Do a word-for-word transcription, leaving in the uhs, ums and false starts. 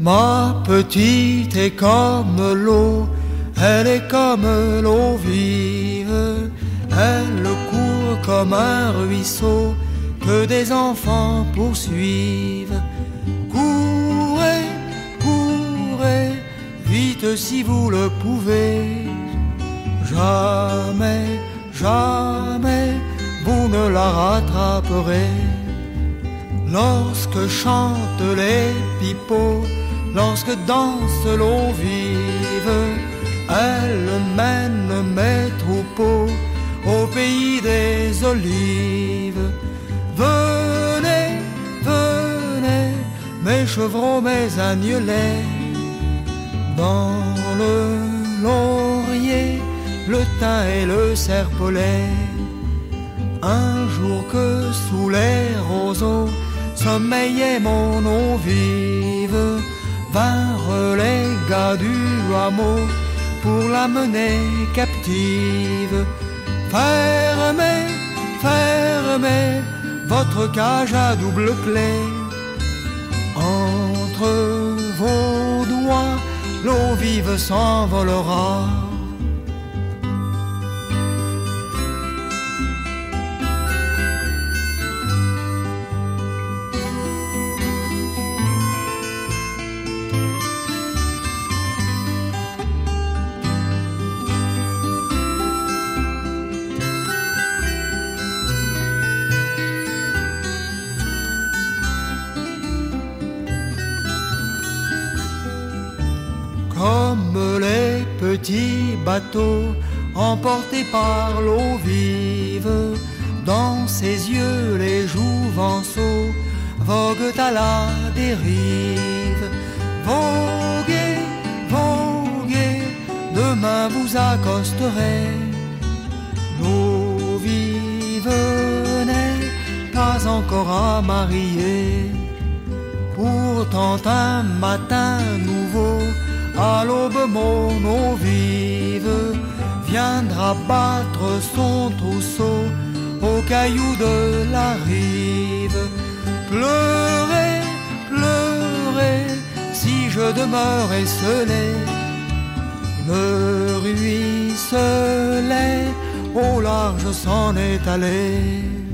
Ma petite est comme l'eau, elle est comme l'eau vive, elle court comme un ruisseau que des enfants poursuivent. Courez, courez, vite si vous le pouvez. Jamais, jamais, vous ne la rattraperez. Lorsque chantent les pipeaux, lorsque danse l'eau vive, elle mène mes troupeaux au pays des olives. Venez, venez, mes chevreaux, mes agnelets, dans le laurier, le thym et le serpolet. Un jour que sous les roseaux sommeillait mon eau vive, vinrent les gars du hameau pour l'amener captive. Fermez, fermez votre cage à double clé. Entre vos doigts, l'eau vive s'envolera. Comme les petits bateaux emportés par l'eau vive, dans ses yeux les jouvenceaux voguent à la dérive. Voguez, voguez, demain vous accosterez. L'eau vive n'est pas encore à marier. Pourtant un matin nouveau, à l'aube mon eau vive viendra battre son trousseau aux cailloux de la rive. Pleurez, pleurez, si je demeure esselé, le ruisselet au large s'en est allé.